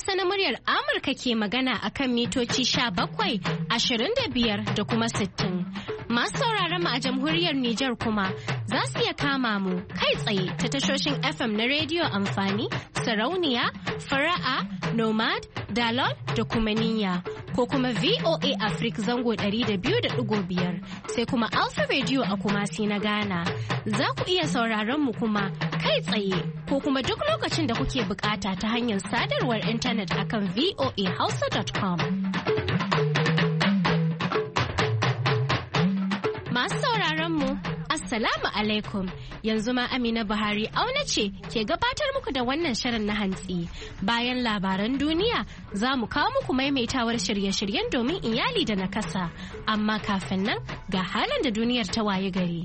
Hausa na muryar Amurka ke magana akan mitoci 17, 25 da kuma 60. Masu sauraron mu a jamhuriyar Nijar kuma za su iya kama mu kai tsaye ta tashoshin FM na rediyo amfani, sarauniya, fara'a, nomad, dalol da kuma niyya. Ko kuma VOA Africa zango 200.5 sai kuma Alpha Radio a Kumasi na Ghana. Za ku iya sauraron mu kuma kai tsaye ko kuma duk lokacin da kuke bukata ta hanyar sadarwar intanet akan voahausa.com. Masu sauraron mu Assalamu alaikum, yanzu ma Amina Buhari auna ce ke gabatar muku da wannan shirin na hantsi. Bayan labaran duniya za mu kawo muku maimaitawar shirye-shiryen domin iyali da nakasa. Amma kafin nan ga halin da duniyar ta waye gari.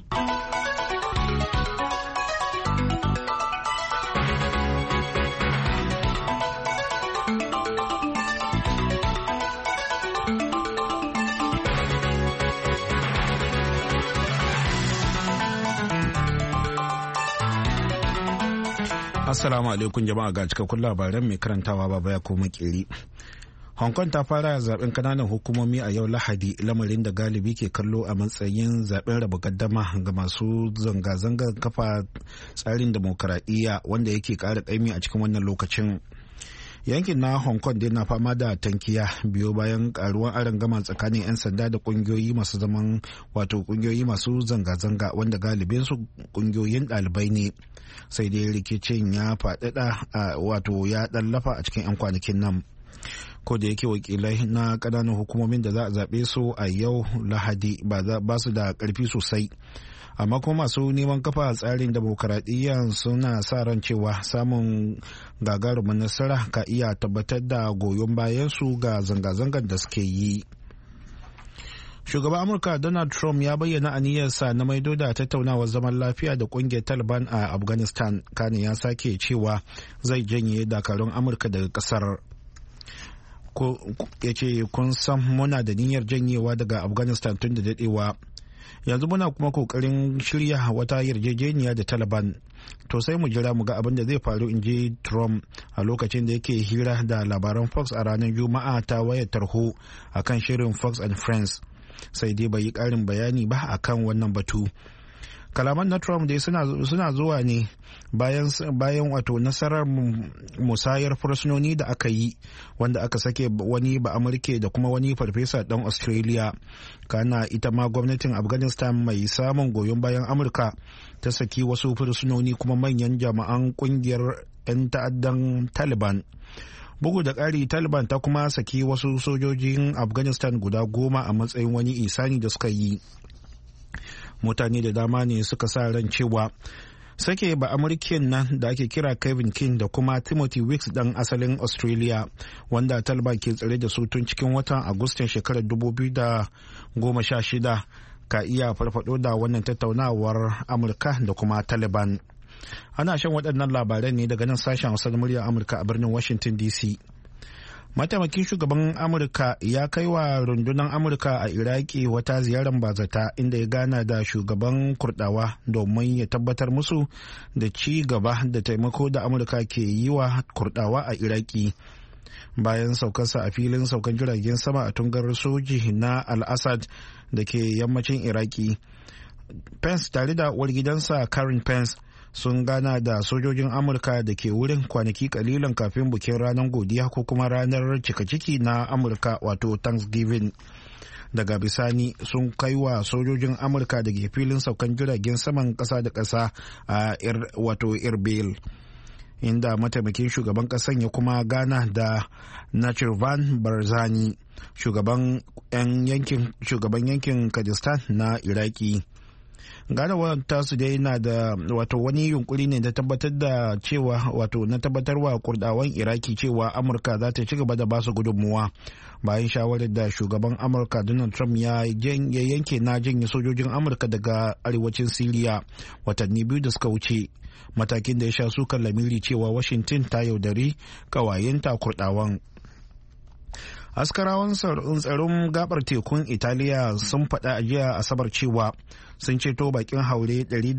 Assalamu alaikum jama'a, ga cikakkun labaran mai karantawa baba ya koma kiri. Hong Kong ta fara zaben kananan hukumomi a yau Lahadi, lamarin da galibi ke kallo a matsayin zaben raba gaddama ga masu zanga-zangar kafa tsarin demokaradiyya wanda yake ƙara ƙaimi a cikin wannan lokacin. Yankin na Hong Kong dai na fama da tankiya biyo bayan karuwan arangama tsakanin 'yan sanda da kungiyoyi masu zaman kungiyoyi masu zanga-zanga wanda galibin su kungiyoyin ɗalibai ne. Sai dai rikicin ya faɗaɗa ya ɗallafa a cikin 'yan kwanakin nan. Ko da yake wakilai na ƙananan hukumomin da za a zaɓe su a yau Lahadi ba su da ƙarfi sosai. Amma kuma masu neman kafa tsarin demokaradiyya suna sa ran cewa samun gagarumin nasara ka iya tabbatar da goyon bayan su ga zanga-zangar da suke yi. Shugaban Amurka Donald Trump ya bayyana aniyarsa na maido da tattaunawar zaman lafiya da kungiyar Taliban a Afghanistan, kane ya sake cewa zai janye dakarun Amurka daga kasar. Ya ce, kun san muna da niyyar janyewa daga Afghanistan tun da dadewa. Yanzu muna kuma kokarin shirya wata yarjejeniya da Taliban. To sai mu jira mu ga abin da zai faru, in ji Trump a lokacin da yake hira da labaran Fox a ranar Juma'a ta wayar tarho akan shirin Fox and Friends. Sai dai bai yi ƙarin bayani ba akan wannan batu. Kalaman na Trump dai suna zuwa ne bayan nasarar musayar fursunoni da aka yi, wanda aka sake wani ba Amurke da kuma wani farfesa ɗan Australia. Kana ita ma gwamnatin Afghanistan mai samun goyon bayan Amurka ta saki wasu fursunoni kuma manyan jami'an kungiyar 'yan ta'addan Taliban. Bugu da ƙari, Taliban ta kuma saki wasu sojojin Afghanistan guda 10 a matsayin wani isani da suka yi. Mutane da dama ne suka sa ran cewa sake ba Amurken nan da ake kira Kevin King da kuma Timothy Weeks dan asalin Australia, wanda Taliban ke tsare da su tun cikin watan Agustan shekarar 2016, ka iya farfado da wannan tattaunawar Amurka da kuma Taliban. Ana shan waɗannan labaran ne daga nan sashen Hausa na muryar Amurka a birnin Washington DC. Mataimakin shugaban Amurka ya kai wa rundunar Amurka a Iraki wata ziyarar bazata, inda ya gana da shugaban Kurdawa domin ya tabbatar musu da ci gaba da taimako da Amurka ke yi wa Kurdawa a Iraki. Bayan saukarsa a filin saukan jiragen sama a tungar soji na Al-Assad da ke yammacin Iraki, Pence tare da uwar gidansa Karen Pence sun gana da sojojin Amurka da ke wurin kwanaki kalilan kafin bikin ranar godiya ko kuma ranar cika-ciki na Amurka, wato Thanksgiving. Daga bisani sun kai wa sojojin Amurka da ke filin saukan jiragen saman ƙasa da ƙasa a Erbil, inda mataimakin shugaban ƙasan ya kuma gana da Nachirvan Barzani, shugaban yankin Kurdistan na Iraki. Ganawar tasu dai na da wani yunkuri ne da tabbatar da cewa na tabbatarwa Kurdawan Iraki cewa Amurka za ta ci gaba da basu gudunmuwa bayan shawarar da shugaban Amurka Donald Trump ya yanke na janye sojojin Amurka daga arewacin Siriya watanni 2 da suka wuce, matakin da ya sha sukan lamiri cewa Washington ta yaudari kawayenta Kurdawan. Askarawan tsaron gabar tekun Italiya sun faɗa a jiya Asabar cewa sun ceto bakin haure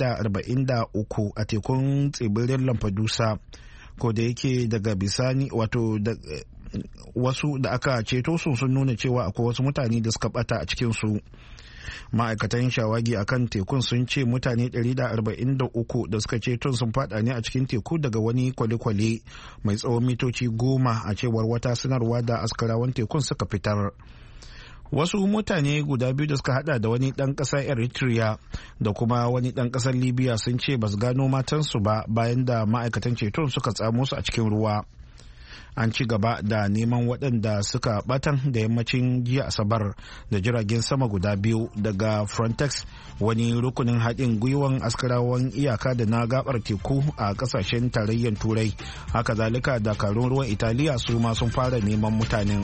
143 a tekun tsibirin Lampedusa, ko da yake daga bisani wasu da aka ceto sun nuna cewa akwai wasu mutane da suka bata a cikinsu. Ma'aikatan shawagi a kan tekun sun ce mutane 143 da suka ceto sun fada ne a cikin teku daga wani kwale-kwale mai tsawon mitoci 10 a cewar wata sanarwa da askarawan tekun suka fitar. Wasu mutane guda biyu da suka hada da wani dan kasar Eritrea da kuma wani dan kasar Libya sun ce ba su gano matansu ba bayan da ma'aikatan ceton suka tsamo su a cikin ruwa. An ci gaba da neman waɗanda suka batan da yammacin jiya Asabar da jiragen sama guda biyu daga Frontex, wani rukunin haɗin gwiwan askarawan iyaka da na gabar teku a ƙasashen tarayyar Turai. Haka zalika dakarun ruwan Italiya su ma sun fara neman mutanen.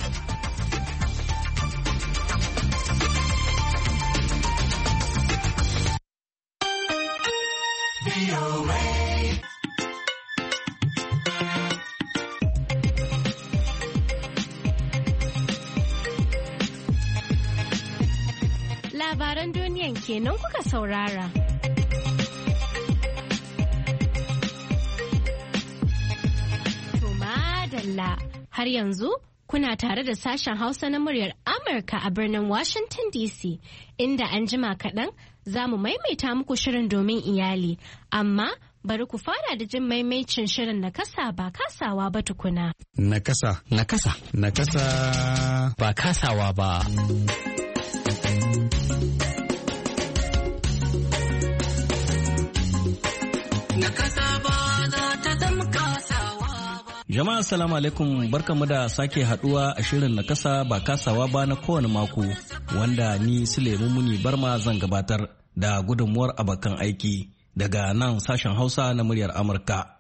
Labaran duniyan kenan kuka saurara. To madalla, har yanzu kuna tare da sashen Hausa na muryar Amurka a birnin Washington DC, inda an jima kaɗan za mu maimaita muku shirin domin iyali, amma bari ku fara da jin maimaicin shirin na kasa ba kasawa ba tukuna. Na kasa. Ba kasawa ba. Jama'a assalamu alaikum, barkamu da sake haduwa a shirin na kasa ba kasawa ba na kowane mako, wanda ni Suleiman Muni Barma zan gabatar da gudunmuwar abokan aiki daga nan sashen Hausa na muryar Amurka.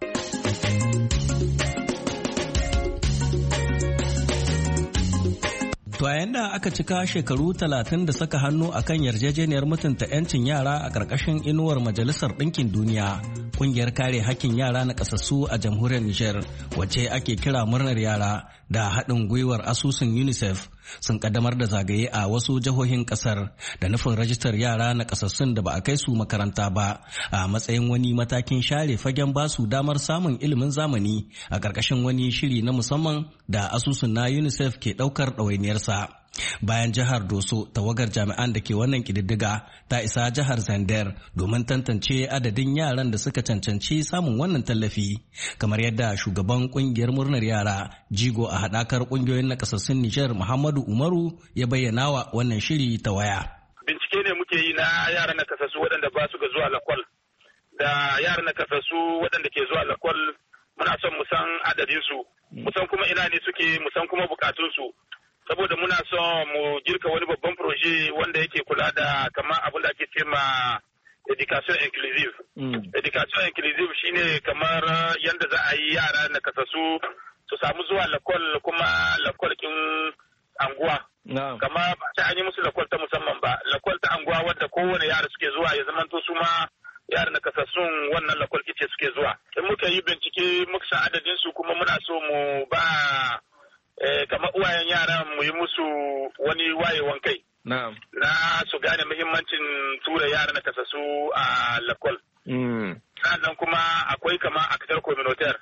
To yayin da aka cika shekaru 30 da saka hannu akan yarjejeniyar mutunta 'yancin yara a ƙarƙashin inuwar Majalisar Ɗinkin Duniya, ƙungiyar kare hakkin yara na ƙasassu a jamhuriyar Nijar, wacce ake kira murnar yara da haɗin gwiwar asusun UNICEF, sun kaddamar da zagaye a wasu jihohin ƙasar da nufin rajistar yara na ƙasassun da ba a kai su makaranta ba a matsayin wani matakin share fagen basu damar samun ilimin zamani a ƙarƙashin wani shiri na musamman da asusun na UNICEF ke ɗaukar ɗawainiyarsa. Bayan jihar Doso, tawagar jami'an da ke wannan kididdiga ta isa jihar Zandar domin tantance adadin yaran da suka cancanci samun wannan tallafi, kamar yadda shugaban kungiyar murnar yara jigo a haɗakar kungiyoyin nakasassun Nijar Muhammadu Umaru ya bayyana wa wannan shiri ta waya. Bincike ne muke yi na yaran nakasassu waɗanda ba su ga zuwa lakwal da yaran nakasassu waɗanda ke zuwa lakwal. Muna son mu san adadinsu, mu san kuma ina ne suke, mu san kuma bukatunsu. Saboda muna son mu girka wani babban proje wanda yake kula da kamar abin da ake ce ma education inclusive. Education inclusive shine kamar yadda za a yi yara na kasasu su samu zuwa lakwal, kuma lakwal kin anguwa. Kama ba ta an yi musu lakwal ta musamman ba, lakwal ta anguwa wadda kowane yara suke zuwa ya zamanto su ma yara na kasassun wannan lakwal kice suke zuwa. In muka yi bincike muka san adadin su, kuma muna so mu ba kamar uwayen yaran mu yi musu wani wayewan kai na su gane muhimmancin tura yara na kasasu a lakwal. Sannan kuma akwai kamar aktar communautaire,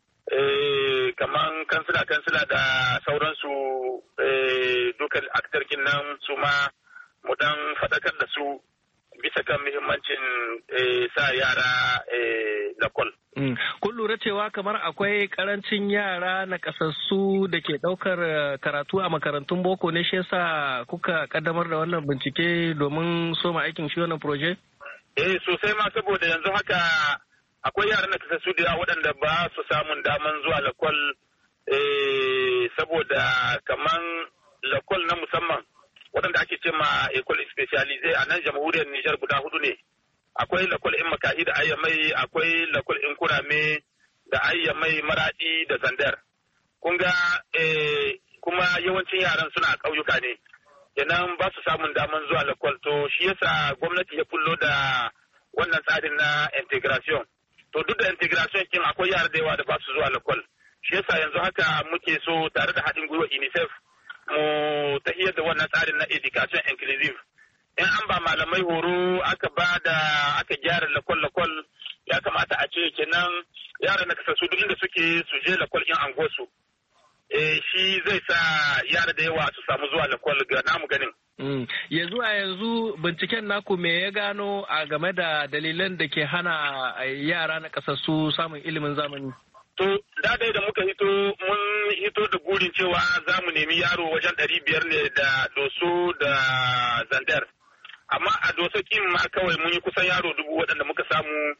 kamar kansila da sauransu, dukkan aktarkin nan su ma mu dan faɗakar da su bisa kan muhimmancin sa yara lakwal. Kun lura cewa kamar akwai karancin yara na kasassu da ke ɗaukar karatu a makarantun boko ne, shi yasa kuka kaddamar da wannan bincike domin soma aikin shi wannan proje? Sosai ma, saboda yanzu haka akwai yara na kasassu da waɗanda ba su samun daman zuwa lakwal, saboda kaman lakwal na musamman waɗanda ake ce ma école spécialisée a nan jamhuriyar Nijar guda 4 ne. Akwai lakwal in makahi da ayyamai, akwai lakwal in kurame da ayyamai, maradi da zandar. Kun ga kuma yawancin yaran suna ƙauyuka ne, kenan ba su samun daman zuwa lakwal. To shi yasa gwamnati ya kullo da wannan tsarin na integration. To duk da integration kin akwai yara da yawa da ba su zuwa lakwal. Shi yasa yanzu haka muke so tare da haɗin gwiwa UNICEF mu tahiyar da wannan tsarin na education inclusive. In an ba malamai horo aka gyara lakwal ya kamata a ce kenan yaran na kasasu duk inda suke su je lakwal in anguwarsu. shi zai sa yara da yawa su samu zuwa lakwal ga namu ganin. Ya zuwa yanzu binciken naku me ya gano a game da dalilan da ke hana yara na kasassu samun ilimin zamani? To, da muka mun hito da burin cewa za mu nemi yaro wajen 500 ne da Doso da Zandar. Amma a Doso kin ma kawai mun yi kusan yaro 1000 waɗanda muka samu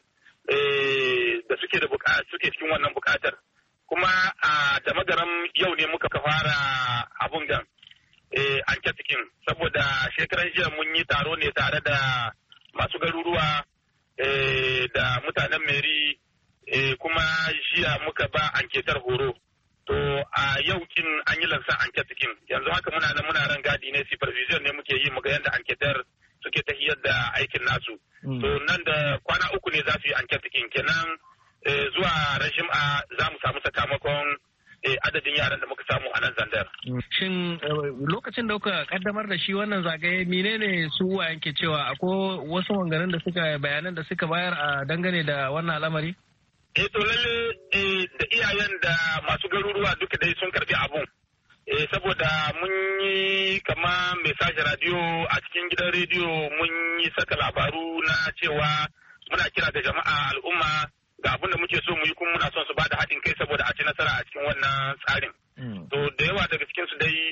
da suke cikin wannan bukatar. Kuma a Damagaram yau ne muka fara abun gan anketikin saboda shekaran jiya mun yi taro ne tare da masu garuruwa da mutanen meri kuma jiya muka ba anketar horo. To a yau kin an yi lansan anketikin yanzu haka muna ran gadi ne supervision ne muke yi muga yadda anketar suke tahiyar da aikin nasu. To nan da kwana 3 ne za su yi anketikin kenan zuwa rashin za mu samu sakamakon adadin yaran da muka samu a nan Zandar. Shin lokacin da kuka kaddamar da shi wannan zagaye menene su yanke cewa akwai wasu wangarin da suka bayanan da suka bayar a dangane da wannan al'amari? To lalle da iyayen da masu garuruwa duka dai sun karbi abun. Saboda mun yi kama message radio a cikin gidan rediyo mun yi saka labaru na cewa muna kira da jama'a al'umma ga abin da muke so mu yi kuma muna son su bada haɗin kai saboda a ci nasara a cikin wannan tsarin. To da yawa daga cikin su dai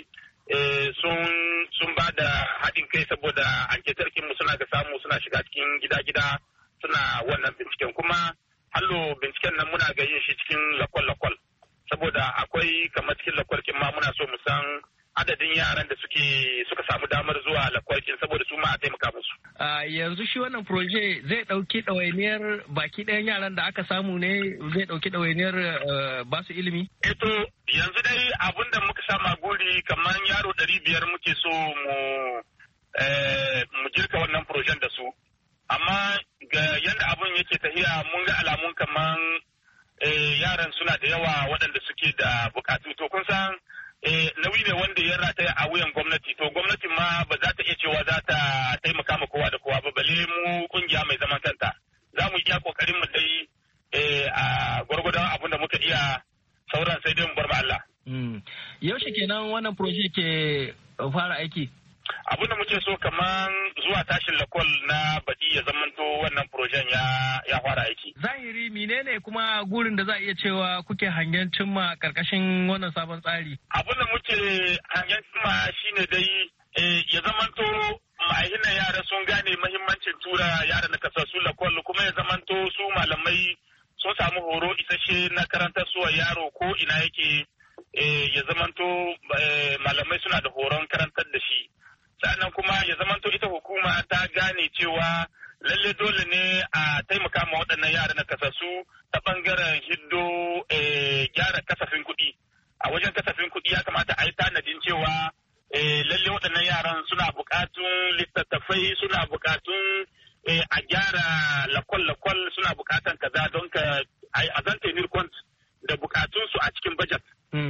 sun ba da haɗin kai saboda anketarkin mu suna ga samu suna shiga cikin gida-gida suna wannan binciken kuma hallo binciken nan muna ga yin shi cikin lakwal-lakwal saboda akwai kamar cikin lakwalkin ma muna so mu san adadin yaran da suka samu damar zuwa lakwalkin saboda su ma a taimaka musu. Yanzu shi wannan proje zai ɗauki ɗawainiyar baki ɗayan yaran da aka samu ne zai ɗauki ɗawainiyar ba su ilimi? To yanzu dai abin da muka sa maguri kamar yaro 500 muke so mu girka wannan projen da su. Amma ga yadda abin yake tafiya mun ga alamun kamar yaran suna da yawa waɗanda suke da bukatu. To kun san nauyi ne wanda ya rataya a wuyan gwamnati to gwamnati ma ba za ta iya cewa za ta taimaka ma kowa da kowa ba bale mu kungiya mai zaman kanta za mu iya kokarin mu dai a gwargwadon abin da muka iya sauran sai dai mu bar ma Allah. Yaushe kenan wannan project ke fara aiki? Abin da muke so kaman zuwa tashin lakol na baɗi ya zamanto wannan projen ya fara aiki. Zahiri menene kuma gurin da za a iya cewa kuke hangen cimma karkashin wannan sabon tsari? Abin da muke hangen cimma shine dai ya zamanto ma'ahinan yara sun gane mahimmancin tura yara na kasassu lakol kuma ya zamanto su malamai sun samu horo isasshe na karantar suwa yaro ko ina yake ya zamanto malamai suna da horon karantar da shi. Sannan kuma ya zamanto ita hukuma ta gane cewa lalle dole ne a taimaka ma waɗannan yara na kasassu ta ɓangaren hiddo gyara kasafin kuɗi. A wajen kasafin kuɗi ya kamata a yi tanadin cewa lalle waɗannan yaran suna buƙatun littattafai suna buƙatun a gyara lakwal-lakwal suna buƙatan kaza don ka a zan tenir kont da buƙatunsu a cikin bajet.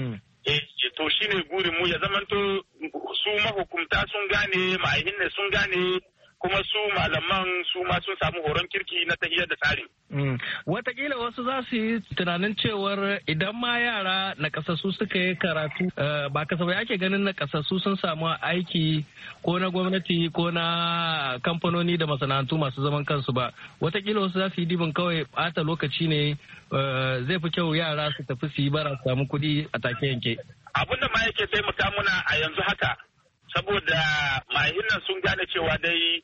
To shi ne mu ya zamanto su mahukumta sun gane ma'aihin ne sun gane kuma su malaman su ma sun samu horon kirki na tahiyar da tsarin. Watakila wasu za su yi tunanin cewar idan ma yara na kasassu suka yi karatu ba kasafai ake ganin na kasassu sun samu aiki ko na gwamnati ko na kamfanoni da masana'antu masu zaman kansu ba. Watakila wasu za su yi dibin kawai bata lokaci ne zai fi kyau yara su tafi su yi bara su samu kuɗi a take yanke. Abin da ma yake taimaka muna a yanzu haka saboda mahinan sun gane cewa dai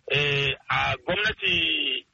a gwamnati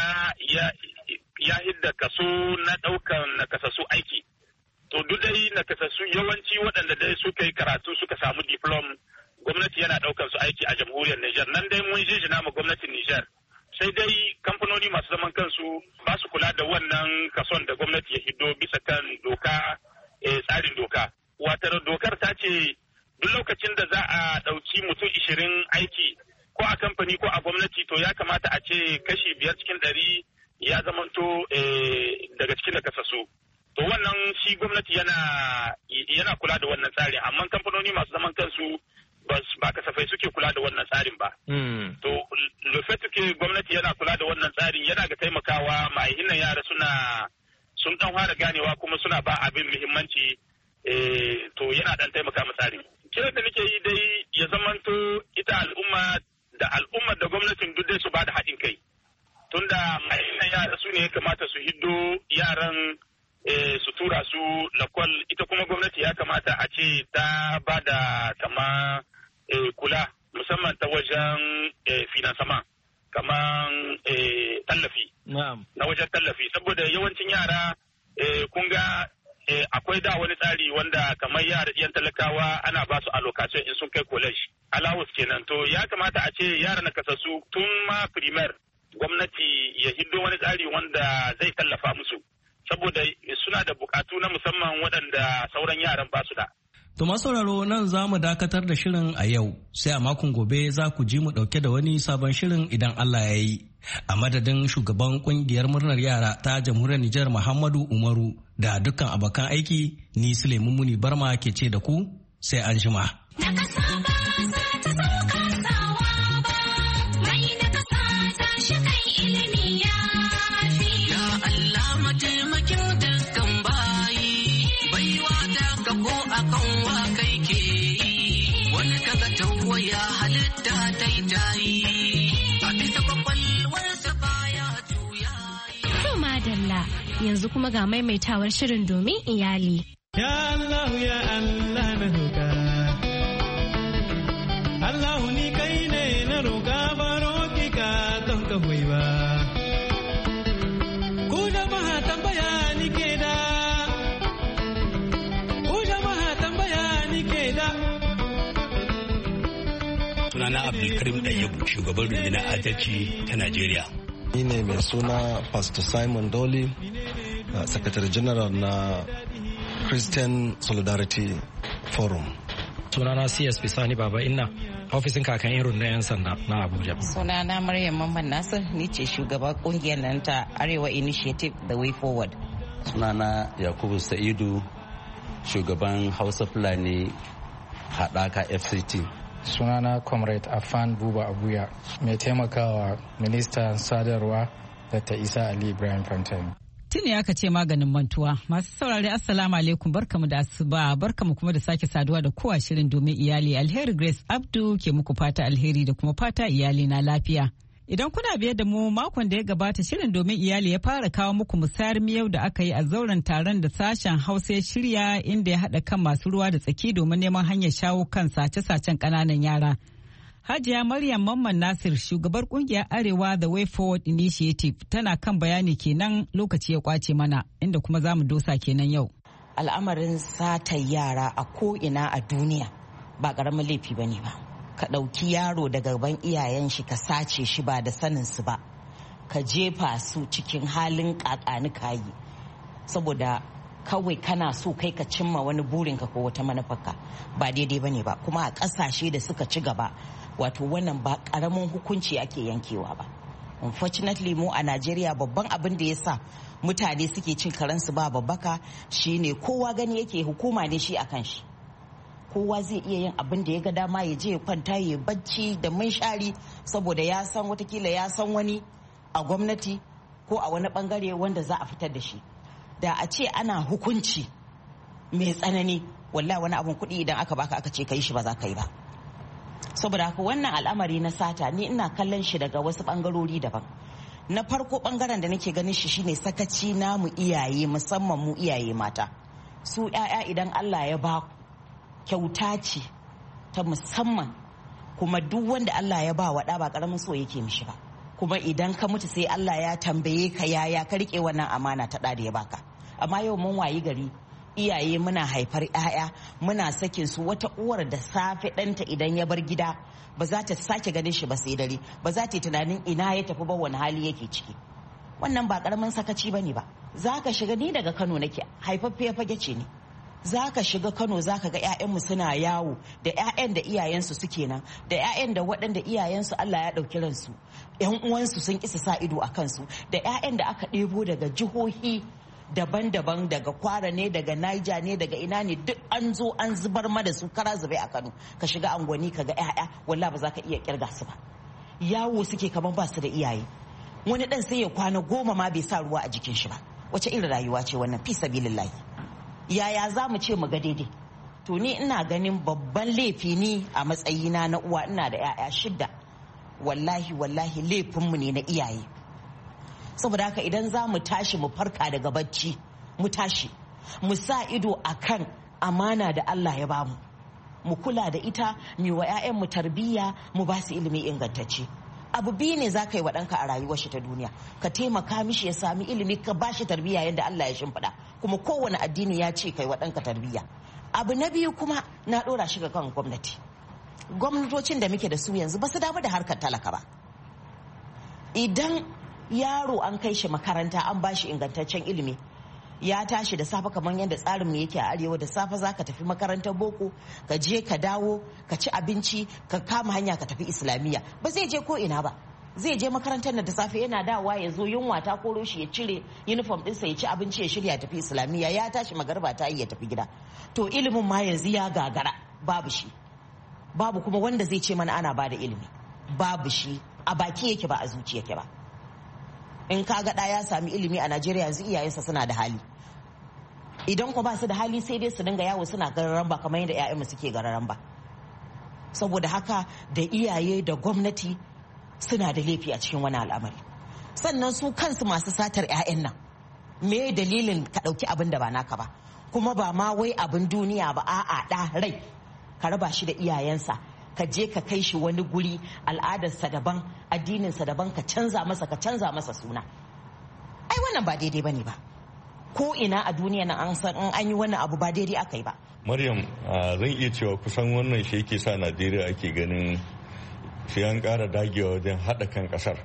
ya hidda kaso na ɗaukan nakasassu aiki. To duk dai nakasassu yawanci waɗanda dai suka yi karatu suka samu diplom gwamnati yana ɗaukan su aiki a jamhuriyar Nijar. Nan dai mun jinjina ma gwamnatin Nijar. Sai dai kamfanoni masu zaman kansu ba su kula da wannan kason da gwamnati ya hiddo bisa kan doka tsarin doka. Watar dokar ta ce duk lokacin da za a ɗauki mutum 20 aiki ko a kamfani ko a gwamnati to ya kamata a ce kashi 5 cikin 100 ya zamanto daga cikin nakasassu. To wannan shi gwamnati yana kula da wannan tsarin amma kamfanoni masu zaman kansu ba kasafai suke kula da wannan tsarin ba. To lufetuke gwamnati yana kula da wannan tsarin yana ga taimakawa ma'ahinan yara sun dan fara ganewa kuma suna ba abin muhimmanci to yana dan taimaka misali. Kiran da nake yi dai ya zamanto ita al'umma da al'ummar da gwamnatin duk dai su ba da haɗin kai. Tunda ma'aikatan yara su ne ya kamata su hiddo yaran su tura su lakwal, ita kuma gwamnati ya kamata a ce ta ba da kama kula musamman ta wajen finansama kamar tallafi. Na wajen tallafi saboda yawancin yara kun ga akwai da wani tsari wanda kamar yara yan talakawa ana ba su allocation in sun kai college allowance kenan, to ya kamata a ce yara na kasassu tun ma primaire gwamnati ya hiddo wani tsari wanda zai tallafa musu saboda suna da bukatu na musamman waɗanda sauran yaran ba su da. To masauraro nan za mu dakatar da shirin a yau, sai a makon gobe za ku ji mu ɗauke da wani sabon shirin idan Allah ya yi. A madadin shugaban kungiyar murnar yara ta jamhuriyar Nijar Muhammadu Umaru da dukkan abokan aiki, ni Suleiman Muni Barma ke ce da ku sai an jima. Yanzu kuma ga maimaitawar shirin domin iyali. Ya Allah ya Allah na roƙa. Allah ni kai ne na roƙa baro ki ka don ka hoyi ba. Ku jama'a tambaya ni ke da. Ku jama'a tambaya ni ke da. Sunana Abdulkarim Ɗayyabu, shugaban rundunar adalci ta Najeriya. Ni ne mai suna Pastor Simon Dolly, Secretary General na Christian Solidarity Forum. Sunana CSP Sani Baba Inna, ofisin kakan irin na 'yan sanda na Abuja. Sunana Maryam Mamman Nasir, ni ce shugaban kungiyar nan ta Arewa Initiative The Way Forward. Sunana Yakubu Sa'idu, shugaban Hausa Fulani Haɗaka FCT. Sunana Comrade Afan Buba Abuya, mai taimakawa ministan sadarwa Dr. Isa Ali Ibrahim Fantain. Tuni aka ce maganin mantuwa. Masu saurari Assalamu alaikum, barkamu da asuba, barkamu kuma da sake saduwa da kowa shirin domin iyali. Alheri Grace Abdu ke muku fata alheri da kuma fata iyali na lafiya. Idan kuna biye da mu makon da ya gabata shirin domin iyali ya fara kawo muku musayar miyau da aka yi a zauren taron da sashen Hausa ya shirya inda ya haɗa kan masu ruwa da tsaki domin neman hanyar shawo kan sace-sacen ƙananan yara. Hajiya Maryam Mamman Nasir, shugabar kungiyar Arewa The Way Forward Initiative, tana kan bayani kenan lokaci ya kwace mana inda kuma za mu dosa kenan yau. Al'amarin sata yara a ko'ina a duniya ba ƙaramin laifi ba ne ba. Ka ɗauki yaro daga gaban iyayen shi ka sace shi ba da sanin su ba. Ka jefa su cikin halin ƙaƙani kayi. Saboda kawai kana so kai ka cimma wani burinka ko wata manufarka ba daidai ba ne ba. Kuma a ƙasashe da suka ci gaba wato wannan ba ƙaramin hukunci ake yankewa ba. Unfortunately mu a Najeriya babban abin da ya sa mutane suke cin karansu ba babbaka shine kowa gani yake hukuma ne shi akan shi. Kowa zai iya yin abin da ya ga dama ya je ya kwanta ya bacci da munshari saboda ya san watakila ya san wani a gwamnati ko a wani bangare wanda za a fitar da shi. Da a ce ana hukunci mai tsanani wallahi wani abun kuɗi idan aka baka aka ce ka yi shi ba za ka yi ba. Saboda haka wannan al'amari na sata ni ina kallon shi daga wasu bangarori daban. Na farko bangaren da nake ganin shi shine sakaci namu iyaye, musamman mu iyaye mata. Su 'ya'ya idan Allah ya ba kyauta ce ta musamman, kuma duk wanda Allah ya ba waɗa ba ƙaramin so yake mishi ba. Kuma idan ka mutu sai Allah ya tambaye ka yaya ka riƙe wannan amana ta ɗa da ya baka. Amma yau mun wayi gari iyaye muna haifar 'ya'ya muna sakin su, wata uwar da safe ɗanta idan ya bar gida ba za ta sake ganin shi ba sai dare, ba za ta yi tunanin ina ya tafi ba, wani hali yake ciki. Wannan ba ƙaramin sakaci bane ba. Za ka shiga, ni daga Kano nake, haifaffe fage ce ne. Za ka shiga Kano za ka ga 'ya'yanmu suna yawo da 'ya'yan da iyayensu suke nan, da 'ya'yan da waɗanda iyayensu Allah ya ɗauki ransu, 'yan uwansu sun isa sa ido a kansu, da 'ya'yan da aka ɗebo daga jihohi daban-daban, daga Kwara ne, daga Niger ne, daga ina ne, duk an zo an zubar ma da su kara zube a Kano. Ka shiga angwani ka ga 'ya'ya wallahi ba za ka iya kirga su ba. Yawo suke kamar ba su da iyaye. Wani ɗan sai ya kwana 10 ma bai sa ruwa a jikin shi ba. Wace irin rayuwa ce wannan, fi sabilillahi. yaya za mu ce mu ga daidai? To ni ina ganin babban laifi ni a matsayina na uwa, ina da 'ya'ya 6, wallahi laifinmu ne na iyaye. Saboda haka idan za mu tashi mu farka daga bacci, mu tashi mu sa ido akan amana da Allah ya bamu, mu kula da ita, mu wa 'ya'yanmu tarbiyya, mu ba su ilimi ingantacce. Abu biyu ne za ka yi wa ɗanka a rayuwar shi ta duniya, ka taimaka mishi ya sami ilimi, ka ba shi tarbiyya yadda Allah ya shimfiɗa, kuma kowane addini ya ce kai wa ɗanka tarbiyya. Abu na biyu kuma na ɗora shi ga kan gwamnati. Gwamnatocin da muke da su yanzu ba su damu da harkar talaka ba. Idan yaro an kai shi makaranta an ba shi ingantaccen ilimi, ya tashi da safe kamar yadda tsarin mu yake a arewa, da safe za ka tafi makarantar boko, ka je ka dawo, ka ci abinci, ka kama hanya ka tafi islamiyya. Ba zai je ko ina ba, zai je makarantar da safe yana dawowa ya zo yunwa ta koro shi, ya cire uniform ɗinsa ya ci abinci ya shirya tafi islamiyya, ya tashi magarba ta yi ya tafi gida. To ilimin ma yanzu ya gagara, babu shi, babu kuma wanda zai ce mana ana ba da ilimi, babu shi, a baki yake ba a zuci yake ba. In ka ga ɗa ya sami ilimi a Najeriya yanzu iyayensa suna da hali. Idan ko ba su da hali sai dai su dinga yawo suna gararan ba kamar yadda 'ya'yanmu suke gararan ba. Saboda haka da iyaye da gwamnati suna da laifi a cikin wani al'amari. Sannan su kansu masu satar 'ya'yan nan, me dalilin ka ɗauki abin da ba naka ba, kuma ba ma wai abin duniya ba, a'a ɗa rai ka raba shi da iyayensa, ka je ka kai shi wani guri, al'adarsa daban, addininsa daban, ka canza masa suna. Ai wannan ba daidai bane ba. Ko ina a duniya na an san an yi wannan abu ba daidai aka yi ba. Maryam, zan iya cewa kusan wannan shi yake sa Najeriya ake ganin sai an ƙara dagewa wajen haɗa kan ƙasar.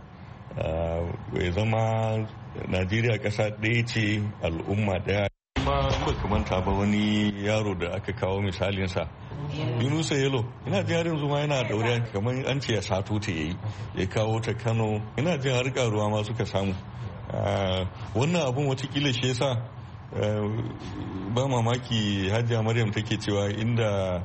Ya zama Najeriya ƙasa ɗaya ce, al'umma ɗaya. Ba manta ba wani yaro da aka kawo misalinsa, Yunusa Yelo, ina jin yarin zuma yana daure kamar an ce ya sato ta yayi, ya kawo ta Kano, ina jin har karuwa ma suka samu. Wannan abun watakila shi yasa ba mamaki Hajiya Maryam take cewa inda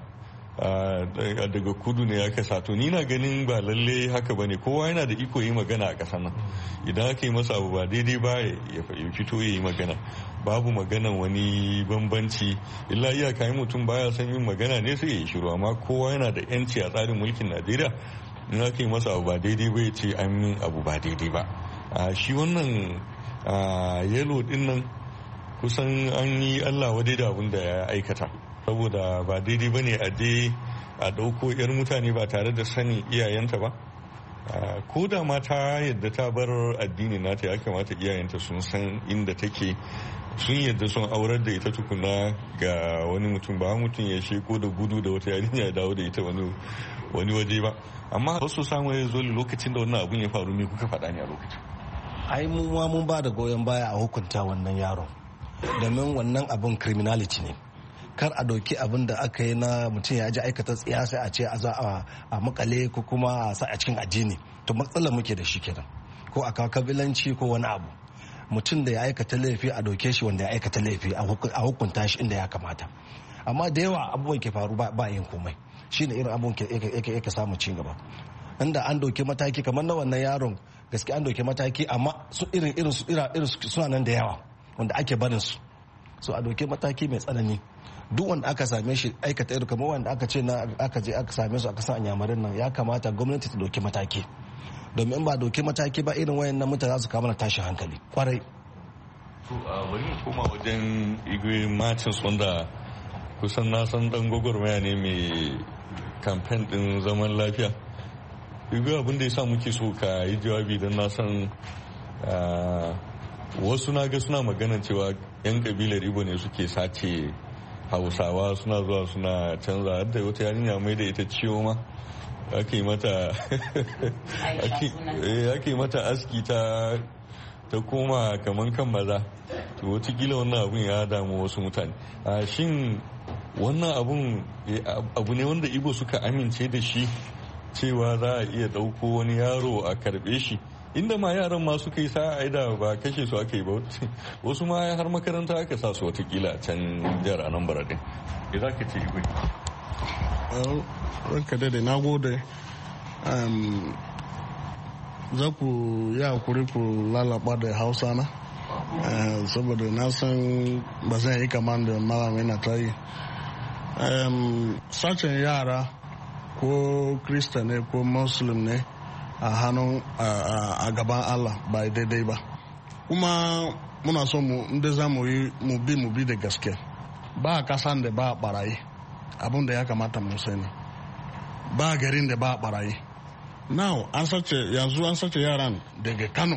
daga kudu ne aka sato. Ni na ganin ba lalle haka bane, kowa yana da iko yi magana a ƙasar nan. Idan aka yi masa abu ba daidai ba ya fito ya yi magana, babu maganan wani bambanci, illa iyaka mutum baya son yin magana ne sai ya yi shiru, amma kowa yana da yanci a tsarin mulkin Najeriya. In aka yi masa abu ba daidai ba ya ce an yi abu ba daidai ba. Shi wannan Yelo din nan kusan an yi Allah wadai da abin da ya aikata, saboda ba daidai ba ne a je a ɗauko 'yar mutane ba tare da sanin iyayenta ba. Ko da ma ta yadda ta bar addini nata, ya kamata iyayenta sun san inda take, sun yadda sun aurar da ita tukuna ga wani mutum, ba mutum ya sheko da gudu da wata yarinya ya dawo da ita wani waje ba. Amma wasu samu ya zo lokacin da wannan abun ya faru, me kuka faɗa ne a lokacin? Ai mun ba da goyon baya a hukunta wannan yaron, domin wannan abun criminality ne. Kar a doki abin da aka yi na mutum ya ji aikata tsiya sai a ce a za a makale ko kuma a sa a cikin addini. To matsalar muke da shi kenan, ko a kawo kabilanci ko wani abu. Mutum da ya aikata laifi a doke shi wanda ya aikata laifi a hukunta shi inda ya kamata. Amma da yawa abubuwan ke faru ba yin komai, shine irin abubuwan yake samun ci gaba. Inda an doke mataki kamar na wannan yaron, gaske an doke mataki, amma su irin suna nan da yawa wanda ake barin su, so a doke mataki mai tsanani. Duk wanda aka same shi aikata irin kamar wanda aka ce na aka je aka same su aka san anyamarin nan, ya kamata gwamnati ta doki mataki, domin ba doki mataki ba irin wayannan mutane za su kawo mana tashin hankali kwarai. To bari mu koma wajen Igwe Martins, wanda kusan na san dan gwagwarmaya ne mai kamfen din zaman lafiya. Igwe, abin da ya sa muke so ka yi jawabi, don na san wasu na ga suna maganan cewa 'yan kabilar Igbo ne suke sace Hausawa, suna zuwa suna canza, har da wata yarinya mai da ita ciwo ma ake mata aski ta koma kaman kan maza. To watakila wannan abun ya damu wasu mutane. Shin wannan abu ne wanda Igbo suka amince da shi, cewa za a iya ɗauko wani yaro a karɓe shi, inda ma yaran ma suka yi sa'a da ba kashe su aka yi ba, wasu ma har makaranta aka sa su watakila a can jihar Anambra din. Me za ka ce Igwe? Ranka dai na gode. Za ku yi hakuri ku lalaba da Hausa na? saboda na san ba zan yi kamar da malamai na ta yi. Sacin yara ko krista ne ko muslim ne a hannun a gaban Allah ba daidai ba, kuma muna so inda za mu bi da gaske. Ba kasan da ba barayi, abin da ya kamata mu sani. Ba garin da ba barayi. Now yanzu an sace yaran daga Kano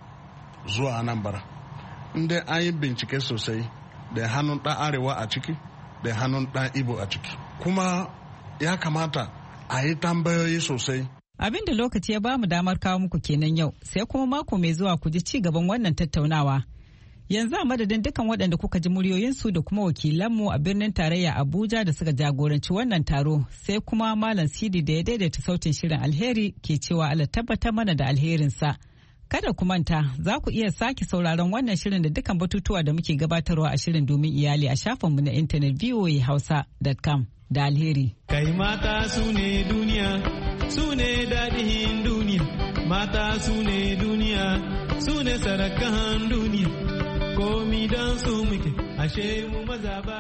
zuwa Anambra. Inda an yi bincike sosai da hannun ɗan arewa a ciki da hannun ɗan Igbo a ciki, kuma ya kamata a yi tambayoyi sosai. Abin da lokaci ya bamu damar kawo muku kenan yau, sai kuma mako mai zuwa ku ji ci gaban wannan tattaunawa. Yanzu a madadin dukkan waɗanda kuka ji muryoyinsu da kuma wakilanmu a birnin tarayya Abuja da suka jagoranci wannan taro, sai kuma Malam Sidi da ya daidaita sautin shirin, alheri ke cewa Allah tabbatar mana da alherinsa. Kada ku manta, za ku iya sake sauraron wannan shirin da dukkan batutuwa da muke gabatarwa a shirin domin iyali a shafinmu na intanet voahausa.com da alheri. Kai mata su ne duniya, su ne daɗin duniya, mata su ne duniya, su ne sarakan duniya, komi don su muke, ashe mu maza ba.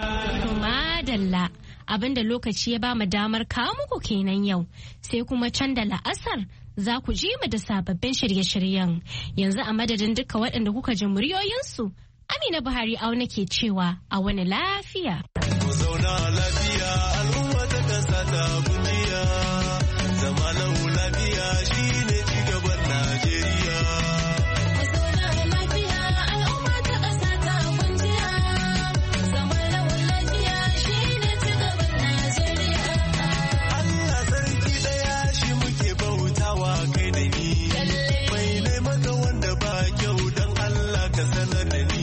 Madalla, abinda lokaci ya ba mu damar kawo muku kenan yau, sai kuma can da la'asar za ku ji mu da sababbin shirye-shiryen. Yanzu a madadin duka waɗanda kuka ji muryoyinsu, Amina Buhari auna ke cewa a wani lafiya. Ku zauna lafiya, al'umma ta kasa ta kujiya, zama lafiya shine cigaban Najeriya. Ku zauna lafiya, al'umma ta kasa ta kujiya, zama lafiya shine cigaban Najeriya. Allah sarki daya shi muke bautawa kai da ni, bai ne maka wanda ba kyau don Allah ka sanar da ni.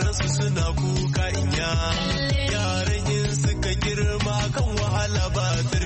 Yaran yin suka girma kan wahala ba ta